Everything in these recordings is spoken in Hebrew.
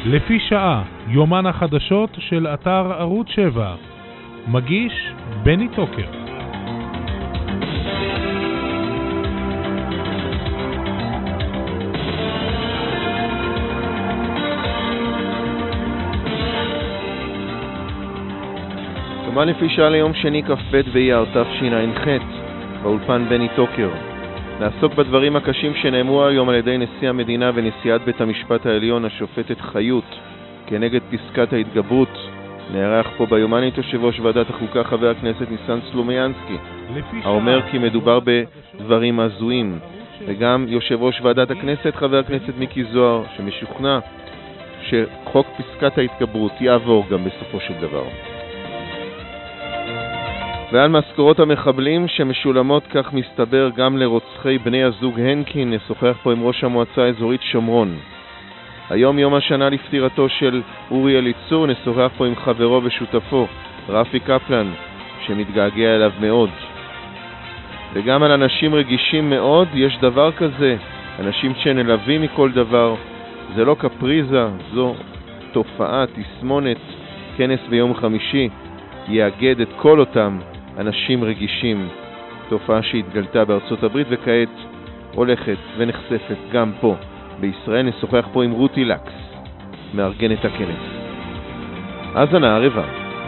לפי שעה, יומן החדשות של אתר ערוץ 7. מגיש בני טוקר. יומן לפי שעה ליום שני כ"ב באייר תשע"ח, באולפן בני טוקר. נעסוק בדברים הקשים שנאמרו היום על ידי נשיא המדינה ונשיאת בית המשפט העליון השופטת חיות כנגד פסקת ההתגברות. נערך פה ביומן את יושב ראש ועדת החוקה חבר הכנסת ניסן סלומיאנסקי, האומר כי מדובר בדברים הזויים, וגם יושב ראש ועדת הכנסת חבר הכנסת מיקי זוהר שמשוכנע שחוק פסקת ההתגברות יעבור גם בסופו של דבר. ועל משכורות המחבלים שמשולמות כך מסתבר גם לרוצחי בני הזוג הנקין נשוחח פה עם ראש המועצה האזורית שומרון. היום יום השנה לפטירתו של אורי אליצור, נשוחח פה עם חברו ושותפו רפי קפלן שמתגעגע אליו מאוד. וגם על אנשים רגישים מאוד, יש דבר כזה, אנשים שנלווים מכל דבר, זה לא קפריזה, זו תופעה, תסמונת. כנס ביום חמישי יאגד את כל אותם אנשים רגישים, תופעה שהתגלתה בארצות הברית וכעת הולכת ונחשפת גם פה בישראל. נשוחח פה עם רותי לקס, מארגנת הכנס. האזנה ערבה.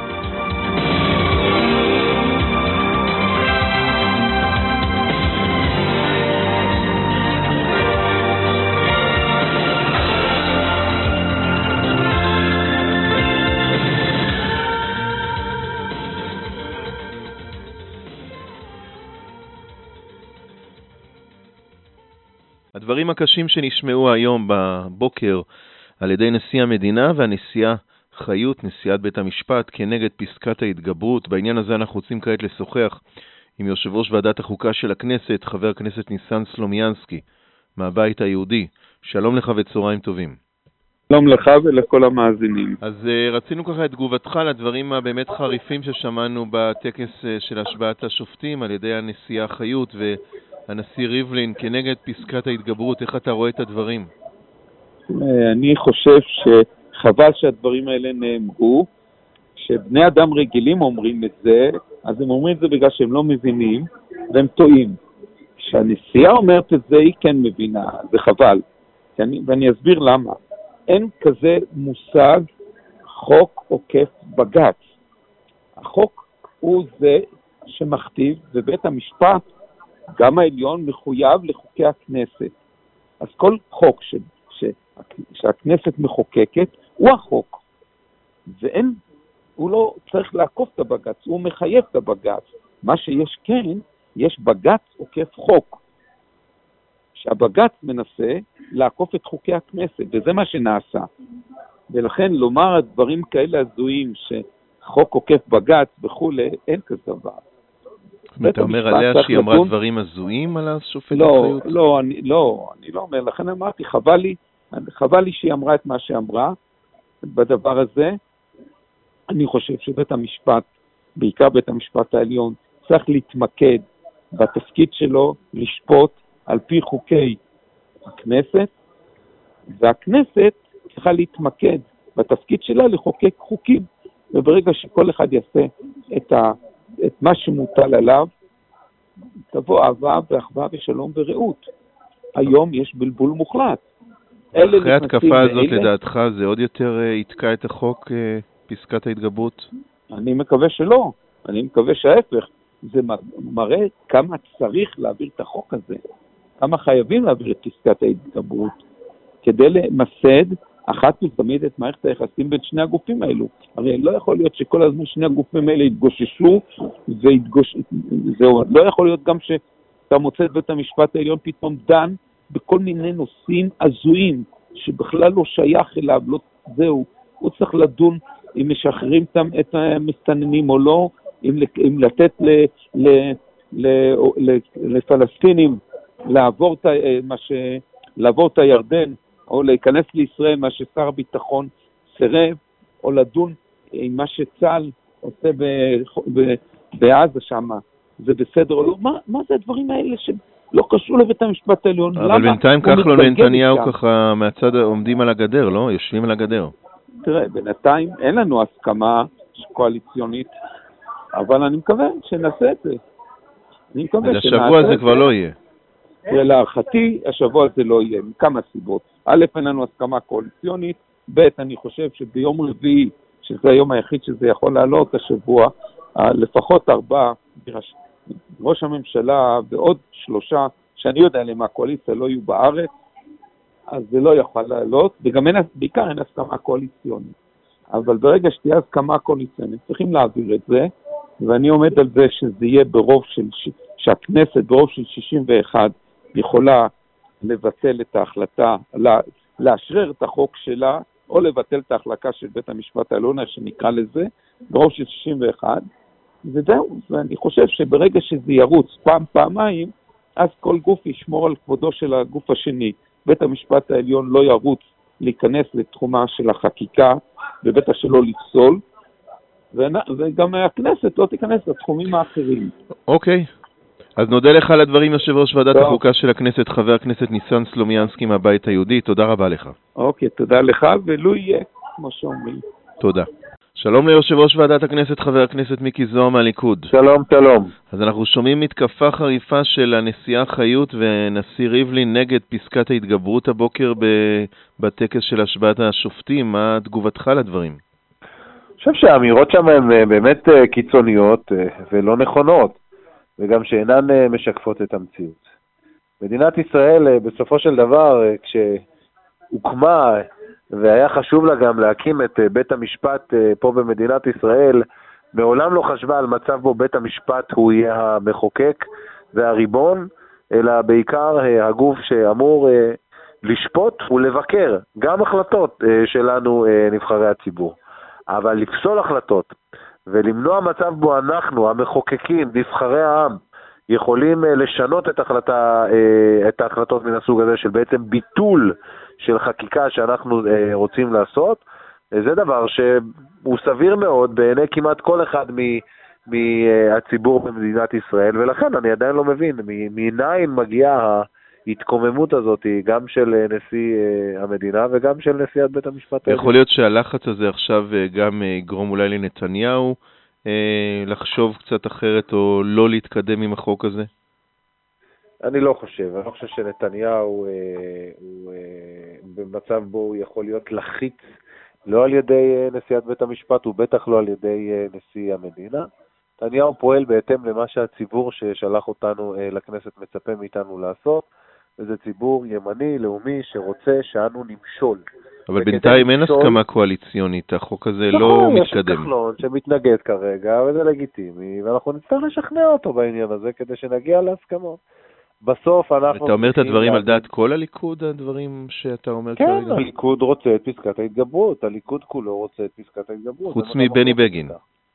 הדברים הקשים שנשמעו היום בבוקר על ידי נשיא המדינה והנשיאה חיות, נשיאת בית המשפט, כנגד פסקת ההתגברות. בעניין הזה אנחנו רוצים כעת לשוחח עם יושב ראש ועדת החוקה של הכנסת, חבר הכנסת ניסן סלומיאנסקי, מהבית היהודי. שלום לך וצהריים טובים. שלום לך ולכל המאזינים. אז רצינו ככה את תגובתך לדברים הבאמת חריפים ששמענו בטקס של השבעת השופטים על ידי הנשיאה חיות הנשיא ריבלין כנגד פסקת ההתגברות. איך אתה רואה את הדברים? אני חושב שחבל שהדברים האלה נאמרו. כשבני אדם רגילים אומרים את זה, אז הם אומרים את זה בגלל שהם לא מבינים והם טועים. כשהנשיאה אומרת את זה, היא כן מבינה, זה חבל. ואני אסביר למה. אין כזה מושג חוק עוקף בג"ץ. החוק הוא זה שמכתיב, ובית המשפט גם העליון מחויב לחוקי הכנסת. אז כל חוק שהכנסת מחוקקת הוא החוק. הוא לא צריך לעקוף את הבג"ץ, הוא מחייב את הבג"ץ. מה שיש כן, יש בג"ץ עוקף חוק. שהבג"ץ מנסה לעקוף את חוקי הכנסת, וזה מה שנעשה. ולכן לומר דברים כאלה הזויים שחוק עוקף בג"ץ וכו', אין כזה דבר. אתה אומר עליה שהיא אמרה דברים הזויים על השופטת חיות? לא, אני לא אומר. לכן אמרתי, חבל לי שהיא אמרה את מה שאמרה בדבר הזה. אני חושב שבית המשפט, בעיקר בית המשפט העליון, צריך להתמקד בתפקיד שלו, לשפוט על פי חוקי הכנסת, והכנסת צריכה להתמקד בתפקיד שלה לחוקק חוקים. וברגע שכל אחד יעשה את מה שמוטל עליו, תבוא אהבה ואחווה ושלום ורעות. היום יש בלבול מוחלט. אחרי התקפה הזאת לדעתך זה עוד יותר יתקע את החוק פסקת ההתגברות? אני מקווה שלא. אני מקווה שההפך. זה מראה כמה צריך להעביר את החוק הזה. כמה חייבים להעביר את פסקת ההתגברות. כדי למסד אחת ותמיד את מערכת היחסים בין שני הגופים האלו. הרי לא יכול להיות שכל הזמן שני הגופים האלה יתגוששו, זהו, לא יכול להיות גם שאתה מוצא את בית המשפט העליון פתאום דן בכל מיני נושאים הזויים, שבכלל לא שייך אליו, לא, זהו, הוא צריך לדון אם משחררים את המסתננים או לא, אם לתת לפלסטינים לעבור את הירדן, או להיכנס לישראל, מה ששר הביטחון סירב, או לדון עם מה שצה"ל עושה בעזה שם, זה בסדר או לא? מה זה הדברים האלה לא קשור לבית המשפט העליון. אבל בינתיים כחלון ונתניהו ככה מהצד עומדים על הגדר, לא? יושבים על הגדר. תראה, בינתיים אין לנו הסכמה קואליציונית, אבל אני מקווה שנעשה את זה. אני מקווה שנעשה את זה. השבוע הזה כבר לא יהיה. להערכתי, השבוע הזה לא יהיה, מכמה סיבות. א', אין לנו הסכמה קואליציונית, ב', אני חושב שביום רביעי, שזה היום היחיד שזה יכול לעלות השבוע, לפחות 4, ראש הממשלה ועוד 3, שאני יודע למה הקואליציה לא יהיו בארץ, אז זה לא יכול לעלות, וגם בעיקר אין הסכמה קואליציונית. אבל ברגע שתהיה הסכמה קואליציונית, צריכים להעביר את זה, ואני עומד על זה שזה יהיה ברוב שהכנסת ברוב של 61 יכולה לבטל את ההחלטה, לאשרר את החוק שלה, או לבטל את ההחלטה של בית המשפט העליון, שנקרא לזה, ברוב של 61, וזהו. ואני חושב שברגע שזה ירוץ פעמיים, אז כל גוף ישמור על כבודו של הגוף השני. בית המשפט העליון לא ירוץ להיכנס לתחומה של החקיקה, ובטח שלא לפסול, וגם הכנסת לא תיכנס לתחומים האחרים. אוקיי. אז נודה לך על הדברים, יושב ראש ועדת החוקה של הכנסת, חבר הכנסת ניסן סלומיאנסקי מהבית היהודי. תודה רבה לך. אוקיי, תודה לך, ולא יהיה, כמו שאומרים. תודה. שלום ליושב ראש ועדת הכנסת, חבר הכנסת מיקי זוהר מהליכוד. שלום, שלום. אז אנחנו שומעים מתקפה חריפה של הנשיאה חיות ונשיא ריבלין נגד פסקת ההתגברות הבוקר בטקס של השבעת השופטים. מה תגובתך לדברים? אני חושב שהאמירות שם הן באמת קיצוניות ולא נכונות, וגם שאינן משקפות את המציאות. מדינת ישראל בסופו של דבר, כשהוקמה והיה חשוב לה גם להקים את בית המשפט פה במדינת ישראל, מעולם לא חשבה על מצב בו בית המשפט הוא יהיה המחוקק והריבון, אלא בעיקר הגוף שאמור לשפוט ולבקר גם החלטות שלנו נבחרי הציבור. אבל לפסול החלטות ולמנוע מצב בו אנחנו, המחוקקים, נבחרי העם, יכולים לשנות את ההחלטות מן הסוג הזה של בעצם ביטול של חקיקה שאנחנו רוצים לעשות, זה דבר שהוא סביר מאוד בעיני כמעט כל אחד מהציבור במדינת ישראל, ולכן אני עדיין לא מבין מניין מגיעה ההתקוממות הזאת גם של נשיא המדינה וגם של נשיאת בית המשפט. יכול להיות שהלחץ הזה עכשיו גם יגרום אולי לנתניהו לחשוב קצת אחרת או לא להתקדם עם החוק הזה? אני לא חושב שנתניהו הוא במצב בו הוא יכול להיות לחיץ, לא על ידי נשיאת בית המשפט, ובטח לא על ידי נשיא המדינה. נתניהו פועל בהתאם למה שהציבור ששלח אותנו לכנסת מצפה מאיתנו לעשות, וזה ציבור ימני, לאומי, שרוצה שאנו נמשול. אבל בינתיים אין הסכמה קואליציונית, החוק הזה לא מתקדם. יש כחלון שמתנגד כרגע, וזה לגיטימי, ואנחנו נצטרך לשכנע אותו בעניין הזה כדי שנגיע להסכמות. בסוף אנחנו... אתה אומר את הדברים על דעת כל הליכוד, הדברים שאתה אומר כרגע? כן, הליכוד רוצה את פסקת ההתגברות, הליכוד כולו רוצה את פסקת ההתגברות. חוץ מבני בגין.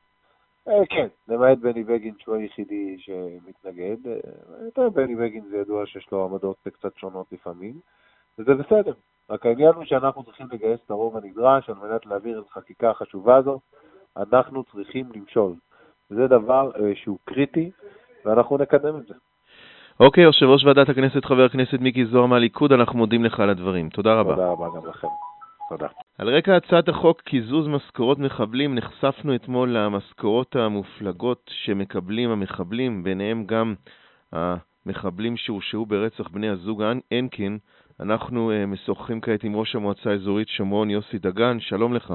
כן, למעט בני בגין שהוא היחידי שמתנגד. בני בגין זה ידוע שיש לו עמדות קצת שונות לפעמים, וזה בסדר. רק העניין הוא שאנחנו צריכים לגייס את הרוב הנדרש על מנת להעביר את החקיקה החשובה הזו. אנחנו צריכים למשול. זה דבר שהוא קריטי, ואנחנו נקדם את זה. אוקיי, יושב ראש ועדת הכנסת, חבר הכנסת מיקי זוהר מהליכוד, אנחנו מודים לך על הדברים. תודה רבה. תודה רבה גם לכם. תודה. על רקע הצעת החוק קיזוז משכורות מחבלים, נחשפנו אתמול למשכורות המופלגות שמקבלים המחבלים, ביניהם גם המחבלים שהורשעו ברצח בני הזוג הנקין. אנחנו משוחחים כעת עם ראש המועצה האזורית שומרון, יוסי דגן. שלום לך.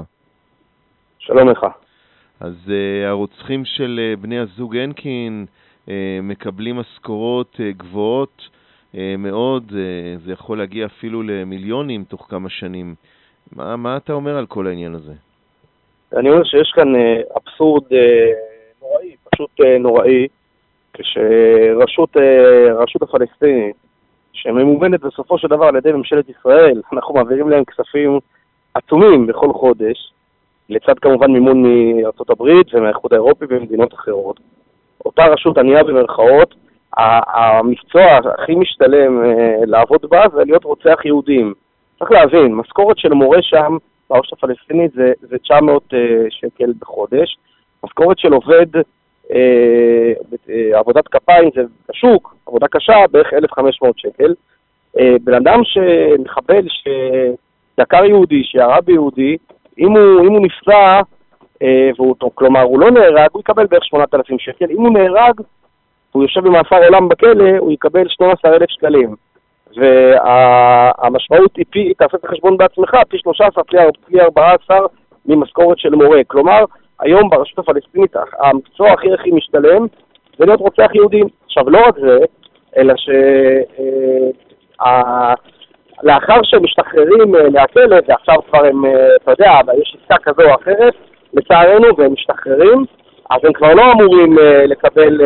שלום לך. אז הרוצחים של בני הזוג הנקין מקבלים משכורות גבוהות מאוד, זה יכול להגיע אפילו למיליונים תוך כמה שנים. מה אתה אומר על כל העניין הזה? אני אומר שיש כאן אבסורד נוראי, פשוט נוראי, כשרשות הפלסטינית, שממומנת בסופו של דבר על ידי ממשלת ישראל, אנחנו מעבירים להם כספים עצומים בכל חודש, לצד כמובן מימון מארצות הברית ומהאיחוד האירופי ומדינות אחרות. אותה רשות ענייה במרכאות, המקצוע הכי משתלם לעבוד בה זה להיות רוצח יהודים. צריך להבין, משכורת של מורה שם, ברשות הפלסטינית, זה 900 שקל בחודש. משכורת של עובד עבודת כפיים זה בשוק, עבודה קשה, בערך 1,500 שקל. בן אדם שמחבל, שדקר יהודי, שירה ביהודי, אם הוא נפצע, כלומר הוא לא נהרג, הוא יקבל בערך 8,000 שקל. אם הוא נהרג, הוא יושב במאסר עולם בכלא, הוא יקבל 12,000 שקלים. והמשמעות היא, תעשה את החשבון בעצמך, פי 13, פי 14 ממשכורת של מורה. כלומר, היום ברשות הפלסטינית המקצוע הכי משתלם זה להיות רוצח יהודים. עכשיו, לא רק זה, אלא לאחר שהם משתחררים מהכלא, ועכשיו כבר הם, אתה יודע, יש עסקה כזו או אחרת, לצערנו, והם משתחררים, אז הם כבר לא אמורים לקבל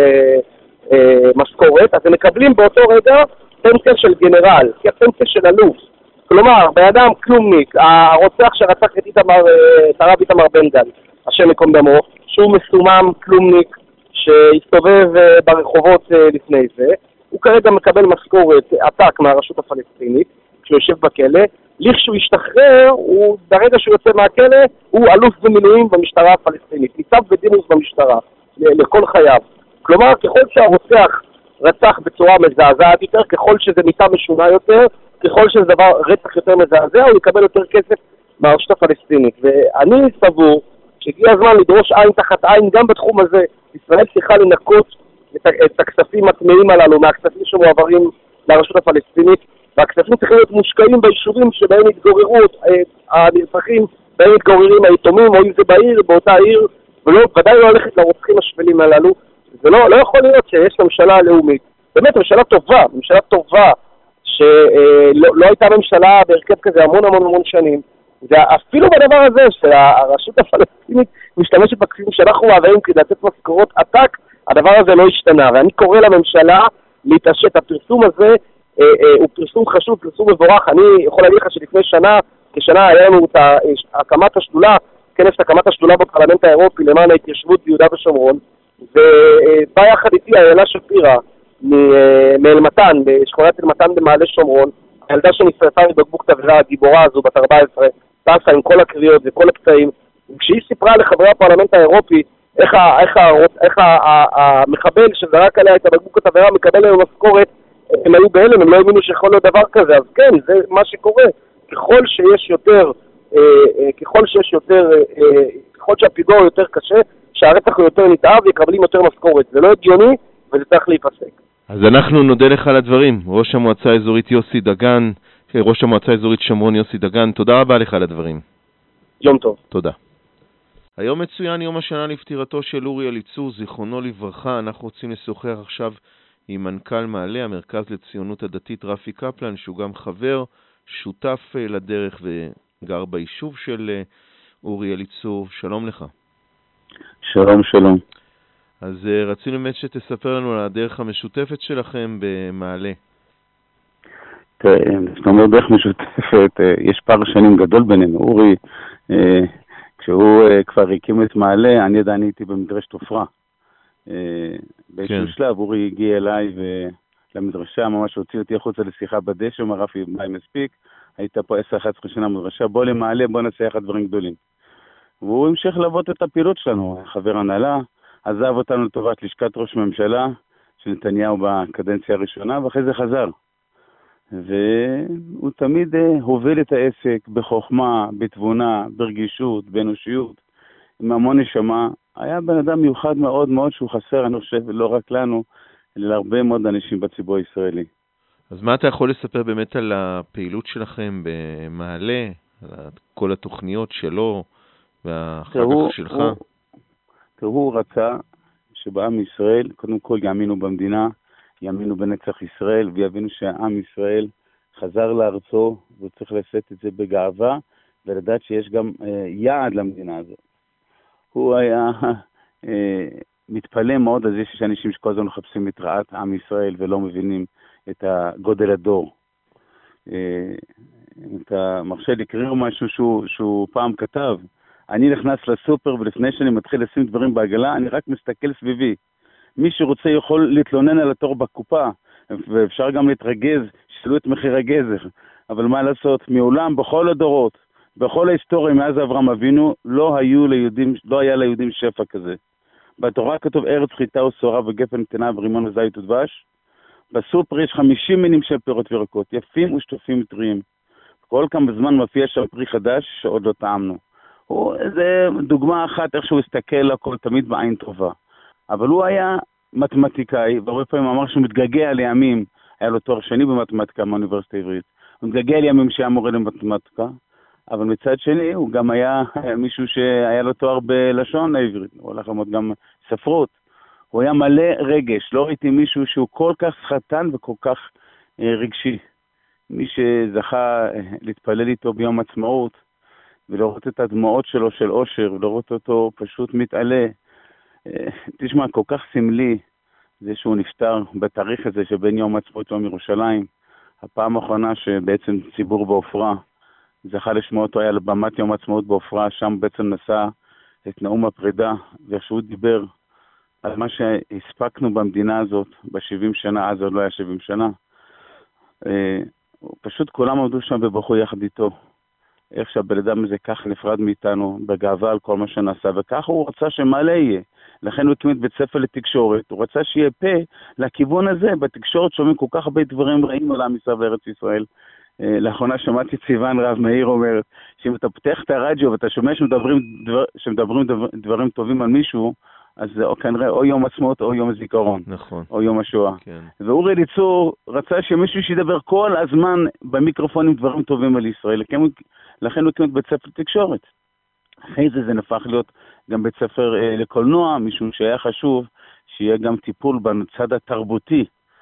משכורת, אז הם מקבלים באותו רגע פנסיה של גנרל, פנסיה של אלוף. כלומר, באדם כלומניק, הרוצח שרצח את הרב איתמר בן גל, השם יקום דמו, שהוא מסומם כלומניק שהסתובב ברחובות לפני זה, הוא כרגע מקבל משכורת עתק מהרשות הפלסטינית, כשהוא יושב בכלא, לכשהוא ישתחרר, ברגע שהוא יוצא מהכלא, הוא אלוף במילואים במשטרה הפלסטינית, ניצב בדימוס במשטרה, לכל חייו. כלומר, ככל שהרוצח רצח בצורה מזעזעת יותר, ככל שזה מיטה משונה יותר, ככל שזה דבר רצח יותר מזעזע, הוא יקבל יותר כסף מהרשות הפלסטינית. ואני סבור שהגיע הזמן לדרוש עין תחת עין גם בתחום הזה. ישראל צריכה לנקות את הכספים הטמאים הללו מהכספים שמועברים לרשות הפלסטינית, והכספים צריכים להיות מושקעים ביישובים שבהם התגוררו הנרצחים, בהם מתגוררים היתומים, או אם זה בעיר, באותה עיר, ודאי לא הולכת לרוצחים השפלים הללו. זה לא יכול להיות שיש ממשלה לאומית, באמת ממשלה טובה, שלא הייתה ממשלה בהרכב כזה המון שנים, ואפילו בדבר הזה שהרשות הפלסטינית משתמשת בכספים שאנחנו מעבירים כדי לתת משכורות עתק, הדבר הזה לא השתנה, ואני קורא לממשלה להתעשת. הפרסום הזה הוא פרסום חשוב, פרסום מבורך. אני יכול להגיד לך שלפני כשנה היה לנו את הקמת השדולה, כנס הקמת השדולה בפרלמנט האירופי למען ההתיישבות ביהודה ושומרון, ובא יחד איתי איילה שפירא מאלמתן, בשכונת אלמתן במעלה שומרון, הילדה שנשרפה מבקבוק תבערה, הגיבורה הזו בת 14, טסה עם כל הקריאות וכל הקטעים, וכשהיא סיפרה לחברי הפרלמנט האירופי איך המחבל שזרק עליה את הבקבוק התבערה מקבל לנו משכורת, הם היו בהלם, הם לא האמינו שיכול להיות דבר כזה. אז כן, זה מה שקורה. ככל שהפיגוע יותר קשה, שהרצח הוא יותר נתעב, יקבלים יותר משכורת. זה לא הגיוני, וזה צריך להיפסק. אז אנחנו נודה לך על הדברים. ראש המועצה האזורית שומרון יוסי דגן, תודה רבה לך על הדברים. יום טוב. תודה. היום מצוין יום השנה לפטירתו של אורי אליצור, זיכרונו לברכה. אנחנו רוצים לשוחח עכשיו עם מנכ"ל מעלה, המרכז לציונות הדתית, רפי קפלן, שהוא גם חבר, שותף לדרך וגר ביישוב של אורי אליצור. שלום לך. שלום. אז רצינו באמת שתספר לנו על הדרך המשותפת שלכם במעלה. זאת אומרת, דרך משותפת, יש פער שנים גדול בינינו. אורי, כשהוא כבר הקים את מעלה, אני עדיין הייתי במדרש תופרה. באיזשהו שלב אורי הגיע אליי למדרשה, ממש הוציא אותי החוצה לשיחה בדשא, אמר רפי, מה מספיק? היית פה 10-11 שנה במדרשה, בוא למעלה, בוא נעשה יחד דברים גדולים. והוא המשיך לעבוד את הפעילות שלנו, חבר הנהלה, עזב אותנו לטובת לשכת ראש ממשלה של נתניהו בקדנציה הראשונה, ואחרי זה חזר. והוא תמיד הוביל את העסק בחוכמה, בתבונה, ברגישות, באנושיות, עם המון נשמה. היה בן אדם מיוחד מאוד מאוד שהוא חסר, אני חושב, לא רק לנו, אלא להרבה מאוד אנשים בציבור הישראלי. אז מה אתה יכול לספר באמת על הפעילות שלכם במעלה, על כל התוכניות שלו ואחר כך שלך? הוא רצה שבעם ישראל, קודם כל יאמינו במדינה, יאמינו בנצח ישראל, ויבינו שהעם ישראל חזר לארצו, והוא צריך לשאת את זה בגאווה, ולדעת שיש גם יעד למדינה הזאת. הוא היה מתפלא מאוד על זה שיש אנשים שכל הזמן מחפשים את רעת עם ישראל ולא מבינים את הגודל הדור. אתה מרשה לקרוא משהו שהוא פעם כתב, אני נכנס לסופר ולפני שאני מתחיל לשים דברים בעגלה, אני רק מסתכל סביבי. מי שרוצה יכול להתלונן על התור בקופה, ואפשר גם להתרגז, שאלו את מחיר הגזר. אבל מה לעשות, מעולם בכל הדורות, בכל ההיסטוריה מאז אברהם אבינו, לא היה ליהודים שפע כזה. בתורה כתוב ארץ חיטה ושעורה וגפן קטנה ורימון הזית ודבש. בסופר יש 50 מינים של פירות וירקות, יפים ושטופים וטריים. כל כמה זמן מופיע שם פרי חדש שעוד לא טעמנו. זה דוגמה אחת איך שהוא הסתכל הכל תמיד בעין טובה. אבל הוא היה מתמטיקאי, והרבה פעמים אמר שהוא מתגעגע לימים, היה לו תואר שני במתמטיקה מהאוניברסיטה העברית. הוא מתגעגע לימים שהיה מורה למתמטיקה, אבל מצד שני הוא גם היה מישהו שהיה לו תואר בלשון העברית, הוא הלך ללמוד גם ספרות. הוא היה מלא רגש, לא ראיתי מישהו שהוא כל כך שחתן וכל כך רגשי. מי שזכה להתפלל איתו ביום עצמאות, ולראות את הדמעות שלו של אושר, ולראות אותו פשוט מתעלה. תשמע, כל כך סמלי זה שהוא נפטר בתאריך הזה שבין יום עצמאות ליום ירושלים. הפעם האחרונה שבעצם ציבור בעופרה זכה לשמוע אותו היה לבמת יום עצמאות בעופרה, שם בעצם נשא את נאום הפרידה, ואיכשהו דיבר על מה שהספקנו במדינה הזאת ב-70 שנה, אז עוד לא היה 70 שנה. פשוט כולם עמדו שם וברכו יחד איתו. איך שהבן אדם הזה כך נפרד מאיתנו, בגאווה על כל מה שנעשה, וכך הוא רצה שמעלה יהיה. לכן הוא הקים את בית ספר לתקשורת, הוא רצה שיהיה פה לכיוון הזה, בתקשורת שומעים כל כך הרבה דברים רעים על עם ישראל וארץ ישראל. לאחרונה שמעתי ציוון רב מאיר אומר, שאם אתה פותח את הרדיו ואתה שומע שמדברים דברים טובים על מישהו, אז זה כנראה או יום עצמאות או יום הזיכרון, נכון. או יום השואה. כן. ואורי אליצור רצה שמישהו שידבר כל הזמן במיקרופונים דברים טובים על ישראל, לכן הוא הקים את בית ספר לתקשורת. אחרי זה נפך להיות גם בית ספר לקולנוע, משום שהיה חשוב שיהיה גם טיפול בצד התרבותי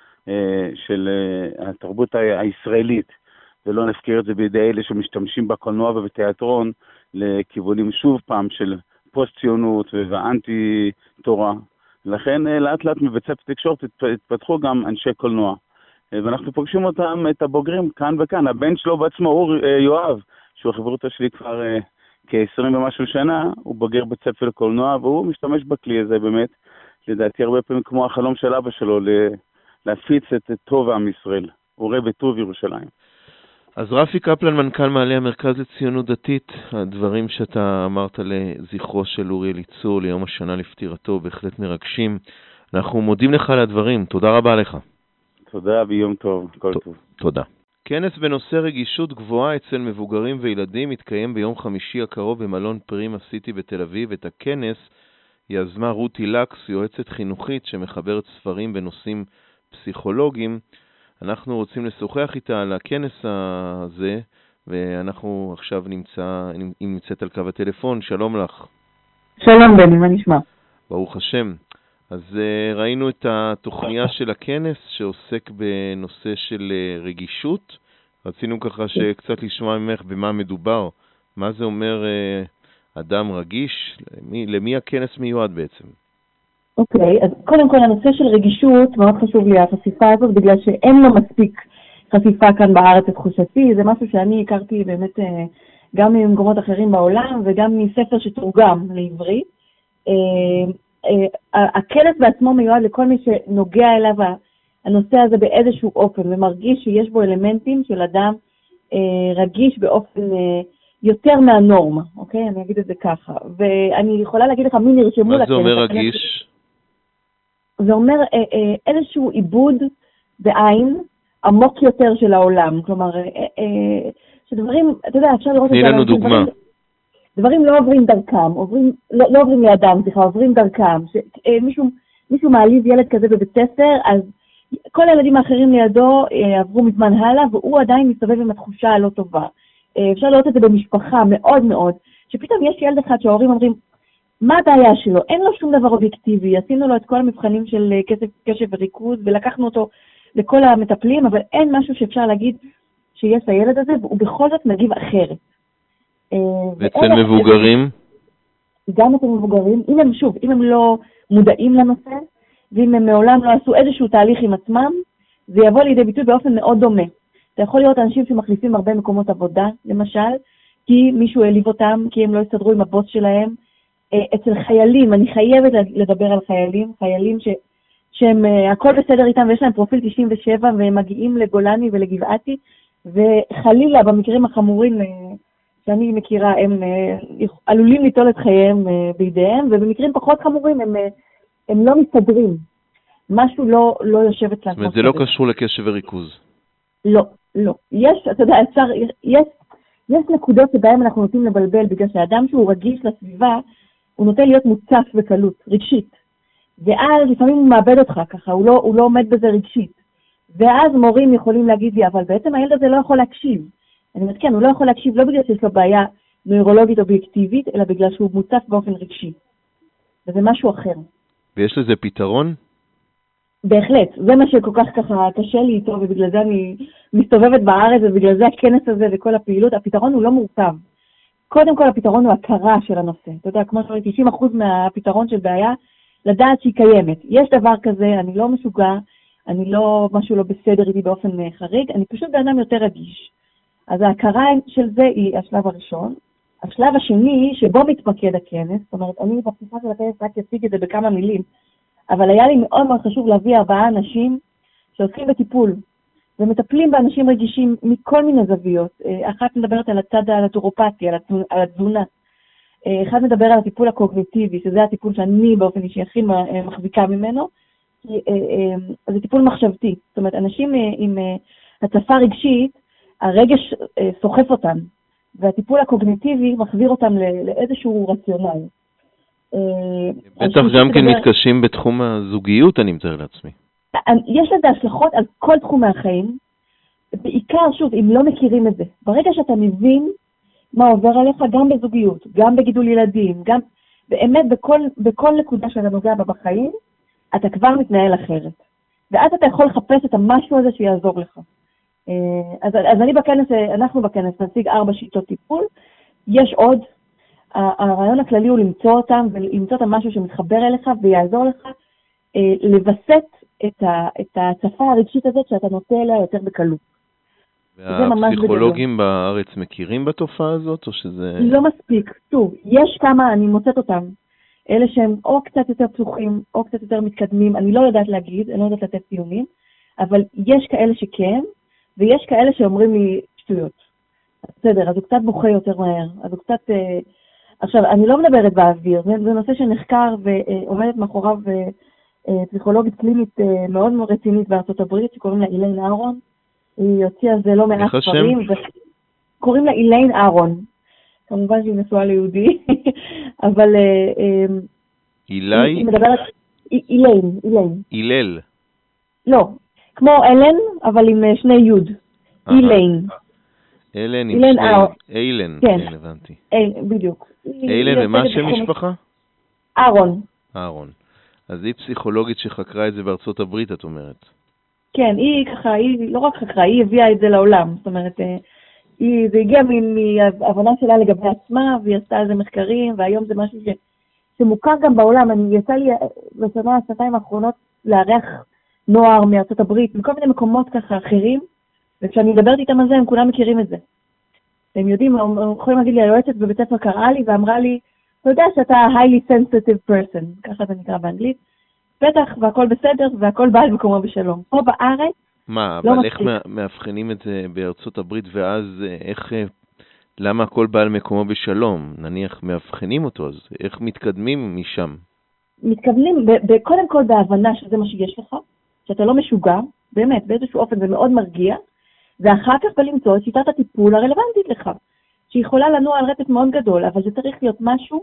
של התרבות הישראלית, ולא נזכיר את זה בידי אלה שמשתמשים בקולנוע ובתיאטרון לכיוונים שוב פעם של פוסט-ציונות ואנטי תורה. לכן לאט לאט מבית ספר תקשורת התפתחו גם אנשי קולנוע. ואנחנו פוגשים אותם, את הבוגרים, כאן וכאן. הבן שלו בעצמו, יואב, שהוא חברותו שלי כבר כ-20 ומשהו שנה, הוא בוגר בית ספר לקולנוע, והוא משתמש בכלי הזה באמת, לדעתי הרבה פעמים כמו החלום של אבא שלו, להפיץ את טוב עם ישראל. הוא רואה בטוב ירושלים. אז רפי קפלן, מנכ"ל מעלה המרכז לציונות דתית, הדברים שאתה אמרת לזכרו של אורי אליצור ליום השנה לפטירתו בהחלט מרגשים. אנחנו מודים לך על הדברים, תודה רבה לך. תודה ויום טוב, כל טוב. תודה. כנס בנושא רגישות גבוהה אצל מבוגרים וילדים מתקיים ביום חמישי הקרוב במלון פרימה סיטי בתל אביב. את הכנס יזמה רותי לקס, יועצת חינוכית שמחברת ספרים בנושאים פסיכולוגיים. אנחנו רוצים לשוחח איתה על הכנס הזה, ואנחנו עכשיו נמצאת על קו הטלפון. שלום לך. שלום בני, מה נשמע? ברוך השם. אז ראינו את התוכניה של הכנס שעוסק בנושא של רגישות. רצינו ככה שקצת לשמוע ממך במה מדובר. מה זה אומר אדם רגיש? למי הכנס מיועד בעצם? אוקיי, אז קודם כל הנושא של רגישות מאוד חשוב לי החשיפה הזאת, בגלל שאין לו מספיק חשיפה כאן בארץ לתחושתי. זה משהו שאני הכרתי באמת גם ממקומות אחרים בעולם וגם מספר שתורגם לעברית. הכנס בעצמו מיועד לכל מי שנוגע אליו הנושא הזה באיזשהו אופן ומרגיש שיש בו אלמנטים של אדם רגיש באופן יותר מהנורמה, אוקיי? אני אגיד את זה ככה. ואני יכולה להגיד לך מי נרשמו לכנס. מה זה אומר רגיש? זה אומר איזשהו עיבוד בעין עמוק יותר של העולם. כלומר, שדברים, אתה יודע, אפשר לראות את זה. תני לנו דוגמה. דברים לא עוברים דרכם, לא עוברים לידם, עוברים דרכם. מישהו מעליב ילד כזה בבית ספר, אז כל הילדים האחרים לידו עברו מזמן הלאה, והוא עדיין מסתובב עם התחושה הלא טובה. אפשר לראות את זה במשפחה מאוד מאוד, שפתאום יש ילד אחד שההורים אומרים, מה הבעיה שלו? אין לו שום דבר אובייקטיבי, עשינו לו את כל המבחנים של קשב וריכוז, ולקחנו אותו לכל המטפלים, אבל אין משהו שאפשר להגיד שיש לילד הזה, והוא בכל זאת מגיב אחרת. ואצל מבוגרים? גם אצל מבוגרים, אם הם לא מודעים לנושא, ואם הם מעולם לא עשו איזשהו תהליך עם עצמם, זה יבוא לידי ביטוי באופן מאוד דומה. אתה יכול לראות אנשים שמחליפים הרבה מקומות עבודה, למשל, כי מישהו העליב אותם, כי הם לא הסתדרו עם הבוס שלהם. אצל חיילים, אני חייבת לדבר על חיילים שהם הכל בסדר איתם, ויש להם פרופיל 97, והם מגיעים לגולני ולגבעתי, וחלילה במקרים החמורים שאני מכירה, הם עלולים ליטול את חייהם בידיהם, ובמקרים פחות חמורים הם הם לא מסתדרים. משהו לא יושב אצלם. זאת אומרת, זה לא קשור לקשב וריכוז. לא, לא. יש, אתה יודע, יש נקודות שבהן אנחנו נוטים לבלבל, בגלל שהאדם שהוא רגיש לסביבה, הוא נוטה להיות מוצף בקלות, רגשית. ואז לפעמים הוא מאבד אותך ככה, הוא לא עומד בזה רגשית. ואז מורים יכולים להגיד לי, אבל בעצם הילד הזה לא יכול להקשיב. אני אומרת, כן, הוא לא יכול להקשיב לא בגלל שיש לו בעיה נוירולוגית אובייקטיבית, אלא בגלל שהוא מוצף באופן רגשי. וזה משהו אחר. ויש לזה פתרון? בהחלט, זה מה שכל כך ככה קשה לי איתו, ובגלל זה אני מסתובבת בארץ, ובגלל זה הכנס הזה וכל הפעילות, הפתרון הוא לא מורכב. קודם כל הפתרון הוא הכרה של הנושא. אתה יודע, כמו שאומרים, 90% מהפתרון של בעיה, לדעת שהיא קיימת. יש דבר כזה, אני לא משוגע, משהו לא בסדר איתי באופן חריג, אני פשוט באדם יותר רגיש. אז ההכרה של זה היא השלב הראשון. השלב השני, שבו מתמקד הכנס, זאת אומרת, אני בפתיחה של הכנס רק אציג את זה בכמה מילים, אבל היה לי מאוד מאוד חשוב להביא 4 אנשים שעוסקים בטיפול, ומטפלים באנשים רגישים מכל מיני זוויות. אחת מדברת על הצד הנטורופתי, על התזונה. אחד מדבר על הטיפול הקוגניטיבי, שזה הטיפול שאני באופן אישי הכי מחזיקה ממנו. זה טיפול מחשבתי. זאת אומרת, אנשים עם הצפה רגשית, הרגש סוחף אותם, והטיפול הקוגניטיבי מחזיר אותם לאיזשהו רציונל. בטח גם כן מתקשים בתחום הזוגיות, אני מתאר לעצמי. יש לזה השלכות על כל תחומי החיים, בעיקר, שוב, אם לא מכירים את זה. ברגע שאתה מבין מה עובר עליך, גם בזוגיות, גם בגידול ילדים, גם באמת בכל נקודה שאתה נוגע בה בחיים, אתה כבר מתנהל אחרת. ואז אתה יכול לחפש את המשהו הזה שיעזור לך. אז אנחנו בכנס נציג 4 שיטות טיפול, יש עוד, הרעיון הכללי הוא למצוא אותם, ולמצוא את המשהו שמתחבר אליך ויעזור לך לבסט את ההצפה הרגשית הזאת שאתה נוטה אליה יותר בקלות. והפסיכולוגים בארץ מכירים בתופעה הזאת, או שזה... לא מספיק. טוב, יש כמה, אני מוצאת אותם, אלה שהם או קצת יותר פתוחים, או קצת יותר מתקדמים, אני לא יודעת להגיד, אני לא יודעת לתת ציונים, אבל יש כאלה שכן, ויש כאלה שאומרים לי שטויות. בסדר, אז הוא קצת בוכה יותר מהר, אז הוא קצת... עכשיו, אני לא מדברת באוויר, זה נושא שנחקר ועומדת מאחוריו פסיכולוגית קלינית מאוד מאוד רצינית בארצות הברית, שקוראים לה איליין אהרון. היא הוציאה על זה לא מעט ספרים. קוראים לה איליין אהרון. כמובן שהיא נשואה ליהודי, אבל... אילי? היא מדברת... איליין. אילל. לא, כמו אלן, אבל עם 2 יוד. איליין. אלן עם 2... אילן, כן, הבנתי. בדיוק. אילן, ומה השם משפחה? אהרון. אהרון. אז היא פסיכולוגית שחקרה את זה בארצות הברית, את אומרת. כן, היא ככה, היא לא רק חקרה, היא הביאה את זה לעולם. זאת אומרת, זה הגיע מהבנה שלה לגבי עצמה, והיא עשתה על זה מחקרים, והיום זה משהו שמוכר גם בעולם. יצא לי בשנתיים האחרונות לארח נוער מארצות הברית, מכל מיני מקומות ככה אחרים, וכשאני מדברת איתם על זה, הם כולם מכירים את זה. הם יודעים, הם יכולים להגיד לי, היועצת בבית ספר קראה לי ואמרה לי, אתה יודע שאתה highly sensitive person, ככה זה נקרא באנגלית, בטח והכל בסדר והכל בא על מקומו בשלום. פה בארץ, מה, אבל איך מאבחנים את זה בארצות הברית, ואז למה הכל בא על מקומו בשלום? נניח מאבחנים אותו, אז איך מתקדמים משם? מתקדמים קודם כל בהבנה שזה מה שיש לך, שאתה לא משוגע, באמת, באיזשהו אופן זה מאוד מרגיע, ואחר כך בלמצוא את שיטת הטיפול הרלוונטית לך, שיכולה לנוע על רטט מאוד גדול, אבל זה צריך להיות משהו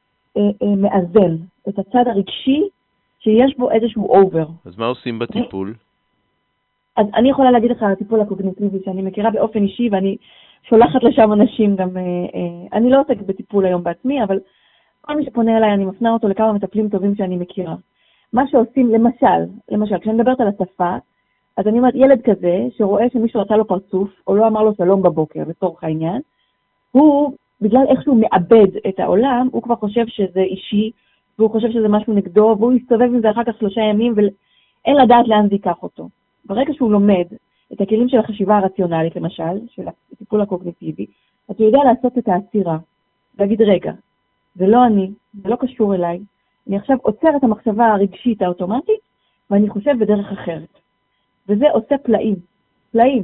מאזן, את הצד הרגשי שיש בו איזשהו אובר. אז מה עושים בטיפול? אז אני יכולה להגיד לך על הטיפול הקוגניטיבי שאני מכירה באופן אישי, ואני שולחת לשם אנשים גם, אני לא עוסקת בטיפול היום בעצמי, אבל כל מי שפונה אליי אני מפנה אותו לכמה מטפלים טובים שאני מכירה. מה שעושים, למשל, כשאני מדברת על השפה, אז אני אומרת, ילד כזה שרואה שמישהו רצה לו פרצוף, או לא אמר לו שלום בבוקר, לצורך העניין, הוא, בגלל איך שהוא מאבד את העולם, הוא כבר חושב שזה אישי, והוא חושב שזה משהו נגדו, והוא יסתובב עם זה אחר כך 3 ימים, ואין לדעת לאן זה ייקח אותו. ברגע שהוא לומד את הכלים של החשיבה הרציונלית, למשל, של הטיפול הקוגניטיבי, אז הוא יודע לעשות את העצירה, להגיד, רגע, זה לא אני, זה לא קשור אליי, אני עכשיו עוצר את המחשבה הרגשית האוטומטית, ואני חושב בדרך אחרת. וזה עושה פלאים,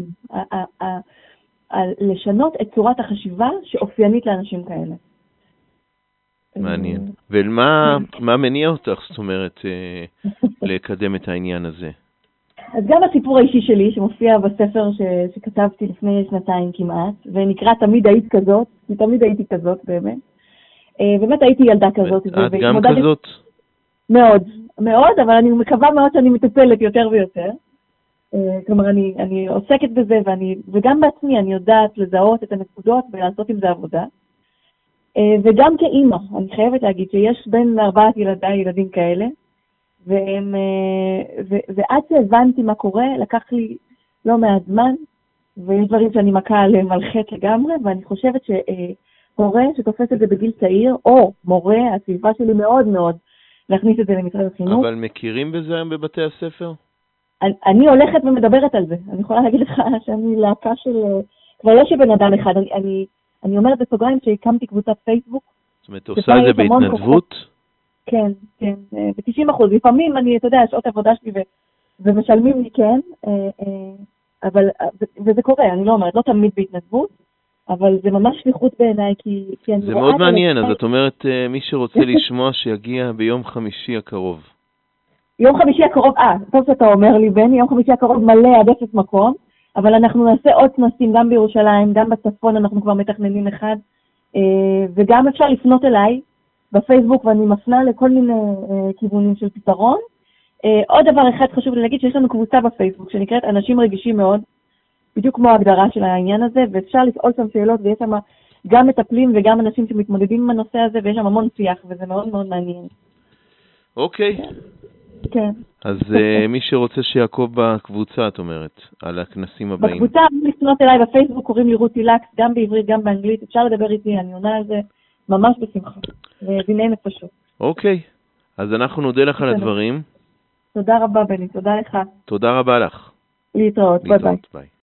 לשנות את צורת החשיבה שאופיינית לאנשים כאלה. מעניין. ומה מניע אותך, זאת אומרת, לקדם את העניין הזה? אז גם הסיפור האישי שלי, שמופיע בספר שכתבתי לפני 2 כמעט, ונקרא תמיד היית כזאת, כי תמיד הייתי כזאת באמת. באמת הייתי ילדה כזאת. את גם כזאת? מאוד, מאוד, אבל אני מקווה מאוד שאני מטפלת יותר ויותר. כלומר, אני עוסקת בזה, וגם בעצמי אני יודעת לזהות את הנקודות ולעשות עם זה עבודה. וגם כאימא, אני חייבת להגיד שיש בין 4 ילדים כאלה, ועד שהבנתי מה קורה, לקח לי לא מעט זמן, ויש דברים שאני מכה עליהם על חטא לגמרי, ואני חושבת שהורה שתופס את זה בגיל צעיר, או מורה, הסביבה שלי מאוד מאוד, להכניס את זה למשרד החינוך. אבל מכירים בזה היום בבתי הספר? אני הולכת ומדברת על זה. אני יכולה להגיד לך שאני להקה של... כבר לא שבן אדם אחד, אני אומרת בסוגריים שהקמתי קבוצת פייסבוק. זאת אומרת, עושה את זה בהתנדבות? כן, כן, ב-90%. לפעמים אני, אתה יודע, שעות עבודה שלי ומשלמים לי, כן, וזה קורה, אני לא אומרת, לא תמיד בהתנדבות, אבל זה ממש שליחות בעיניי, כי אני רואה... זה מאוד מעניין, אז את אומרת, מי שרוצה לשמוע שיגיע ביום חמישי הקרוב. יום חמישי הקרוב, טוב שאתה אומר לי, בני, יום חמישי הקרוב מלא עד 0 מקום, אבל אנחנו נעשה עוד כנסים גם בירושלים, גם בצפון, אנחנו כבר מתכננים אחד, וגם אפשר לפנות אליי בפייסבוק, ואני מפנה לכל מיני כיוונים של פתרון. עוד דבר אחד חשוב לי להגיד, שיש לנו קבוצה בפייסבוק שנקראת אנשים רגישים מאוד, בדיוק כמו ההגדרה של העניין הזה, ואפשר לשאול שם שאלות, ויש שם גם מטפלים וגם אנשים שמתמודדים עם הנושא הזה, ויש שם המון שיח, וזה מאוד מאוד מעניין. אוקיי. כן. אז מי שרוצה שיעקוב בקבוצה, את אומרת, על הכנסים הבאים. בקבוצה, לפנות אליי בפייסבוק, קוראים לי רותי לקס, גם בעברית, גם באנגלית, אפשר לדבר איתי, אני עונה על זה ממש בשמחה, ודיני נפשות. אוקיי, אז אנחנו נודה לך על הדברים. תודה רבה, בני, תודה לך. תודה רבה לך. להתראות, ביי ביי.